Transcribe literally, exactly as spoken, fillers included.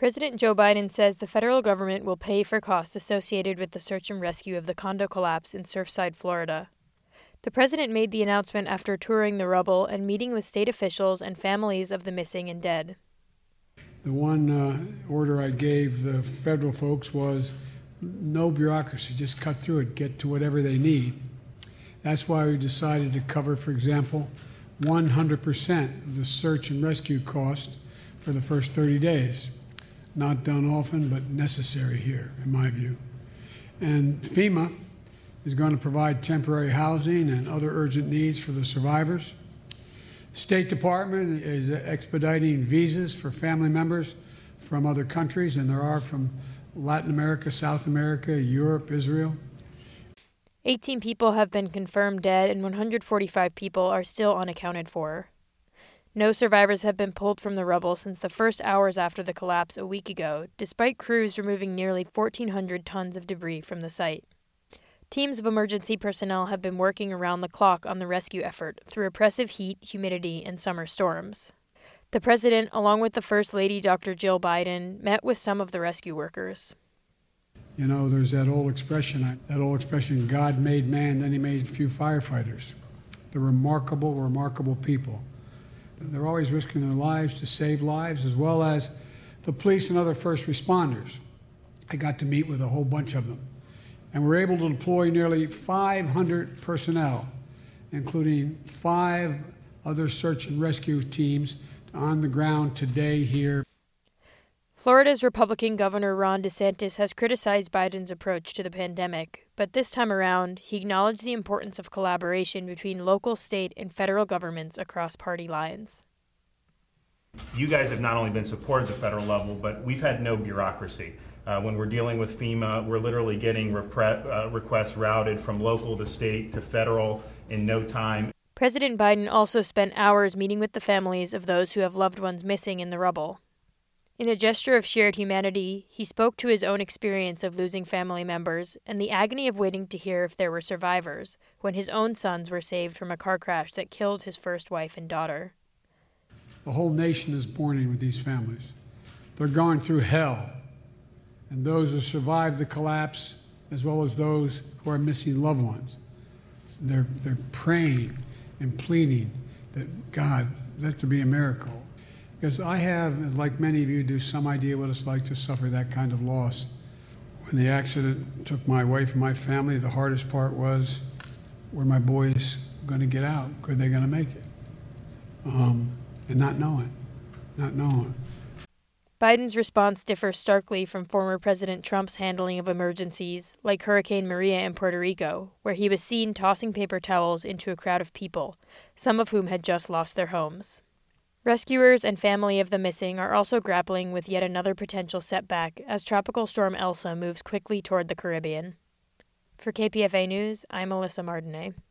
President Joe Biden says the federal government will pay for costs associated with the search and rescue of the condo collapse in Surfside, Florida. The president made the announcement after touring the rubble and meeting with state officials and families of the missing and dead. The one uh, order I gave the federal folks was no bureaucracy, just cut through it, get to whatever they need. That's why we decided to cover, for example, one hundred percent of the search and rescue cost for the first thirty days. Not done often, but necessary here, in my view. And FEMA is going to provide temporary housing and other urgent needs for the survivors. State Department is expediting visas for family members from other countries, and there are from Latin America, South America, Europe, Israel. eighteen people have been confirmed dead and one hundred forty-five people are still unaccounted for. No survivors have been pulled from the rubble since the first hours after the collapse a week ago, despite crews removing nearly fourteen hundred tons of debris from the site. Teams of emergency personnel have been working around the clock on the rescue effort through oppressive heat, humidity, and summer storms. The president, along with the First Lady, Doctor Jill Biden, met with some of the rescue workers. You know, there's that old expression, that old expression, God made man, then he made a few firefighters. They're remarkable, remarkable people. They're always risking their lives to save lives, as well as the police and other first responders. I got to meet with a whole bunch of them. And we're able to deploy nearly five hundred personnel, including five other search and rescue teams on the ground today here. Florida's Republican Governor Ron DeSantis has criticized Biden's approach to the pandemic, but this time around, he acknowledged the importance of collaboration between local, state, and federal governments across party lines. You guys have not only been supported at the federal level, but we've had no bureaucracy. Uh, when we're dealing with FEMA, we're literally getting repre- uh, requests routed from local to state to federal in no time. President Biden also spent hours meeting with the families of those who have loved ones missing in the rubble. In a gesture of shared humanity, he spoke to his own experience of losing family members and the agony of waiting to hear if there were survivors when his own sons were saved from a car crash that killed his first wife and daughter. The whole nation is mourning with these families. They're going through hell. And those who survived the collapse, as well as those who are missing loved ones, they're, they're praying and pleading that, God, let there be a miracle. Because I have, like many of you do, some idea what it's like to suffer that kind of loss. When the accident took my wife and my family, the hardest part was, were my boys going to get out? Were they going to make it? Um, and not knowing, not knowing. Biden's response differs starkly from former President Trump's handling of emergencies, like Hurricane Maria in Puerto Rico, where he was seen tossing paper towels into a crowd of people, some of whom had just lost their homes. Rescuers and family of the missing are also grappling with yet another potential setback as Tropical Storm Elsa moves quickly toward the Caribbean. For K P F A News, I'm Alyssa Martinet.